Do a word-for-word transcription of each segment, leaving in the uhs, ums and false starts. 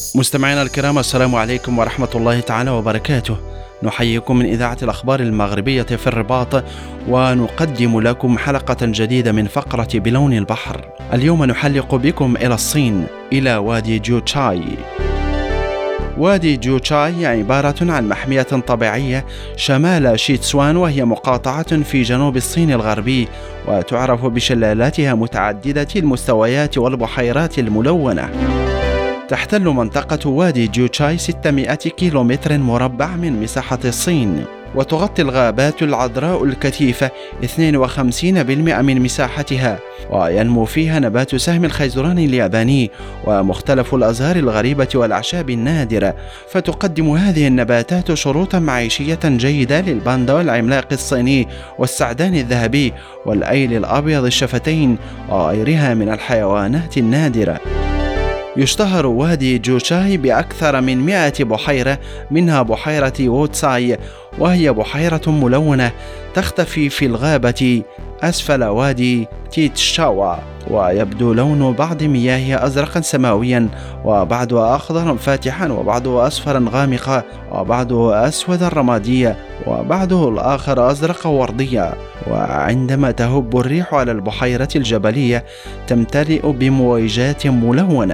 مستمعينا الكرام، السلام عليكم ورحمة الله تعالى وبركاته. نحييكم من إذاعة الأخبار المغربية في الرباط، ونقدم لكم حلقة جديدة من فقرة بلون البحر. اليوم نحلق بكم إلى الصين، إلى وادي جوتشاي. وادي جوتشاي عبارة عن محمية طبيعية شمال شيتسوان، وهي مقاطعة في جنوب الصين الغربي، وتعرف بشلالاتها متعددة المستويات والبحيرات الملونة. تحتل منطقة وادي جوتشاي ستمائة كيلومتر مربع من مساحة الصين، وتغطي الغابات العذراء الكثيفة اثنين وخمسين بالمئة من مساحتها، وينمو فيها نبات سهم الخيزران الياباني ومختلف الأزهار الغريبة والأعشاب النادرة. فتقدم هذه النباتات شروطا معيشية جيدة للباندا والعملاق الصيني والسعدان الذهبي والأيل الأبيض الشفتين وغيرها من الحيوانات النادرة. يشتهر وادي جوتشاي بأكثر من مئة بحيرة، منها بحيرة ووتساي، وهي بحيرة ملونة تختفي في الغابة أسفل وادي تيتشاوا، ويبدو لون بعض مياهها أزرقا سماويا، وبعضها أخضرا فاتحا، وبعضه أصفرا غامقا، وبعضه أسودا رماديا، وبعضه الآخر أزرق ورديا. وعندما تهب الريح على البحيرة الجبلية تمتلئ بمويجات ملونة،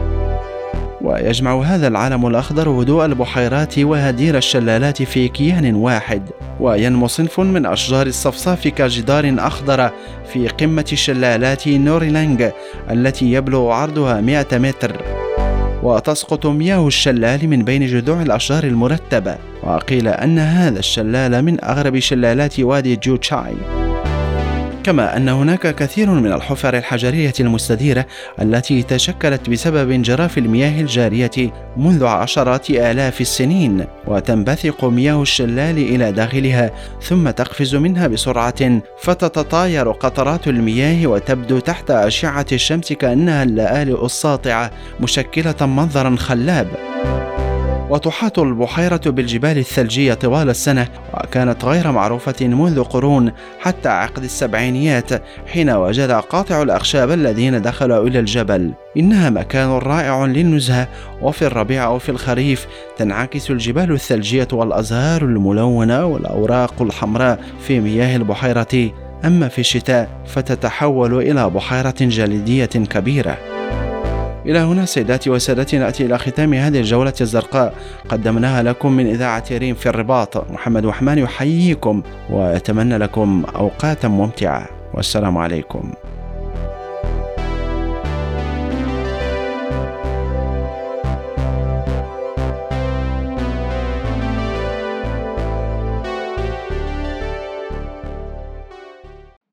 ويجمع هذا العالم الأخضر هدوء البحيرات وهدير الشلالات في كيان واحد. وينمو صنف من أشجار الصفصاف كجدار أخضر في قمة شلالات نوريلانغ التي يبلغ عرضها مئة متر، وتسقط مياه الشلال من بين جذوع الأشجار المرتبة. وقيل أن هذا الشلال من أغرب شلالات وادي جوتشاي، كما أن هناك كثير من الحفر الحجرية المستديرة التي تشكلت بسبب انجراف المياه الجارية منذ عشرات آلاف السنين، وتنبثق مياه الشلال إلى داخلها ثم تقفز منها بسرعة، فتتطاير قطرات المياه وتبدو تحت أشعة الشمس كأنها اللآلئ الساطعة مشكلة منظرا خلاب. وتحاط البحيرة بالجبال الثلجية طوال السنة، وكانت غير معروفة منذ قرون حتى عقد السبعينيات، حين وجد قاطع الأخشاب الذين دخلوا إلى الجبل. إنها مكان رائع للنزهة، وفي الربيع أو في الخريف تنعكس الجبال الثلجية والأزهار الملونة والأوراق الحمراء في مياه البحيرة، أما في الشتاء فتتحول إلى بحيرة جليدية كبيرة. إلى هنا سيداتي وسادتي نأتي إلى ختام هذه الجولة الزرقاء قدمناها لكم من إذاعة ريم في الرباط. محمد وحمان يحييكم ويتمنى لكم أوقاتا ممتعة، والسلام عليكم.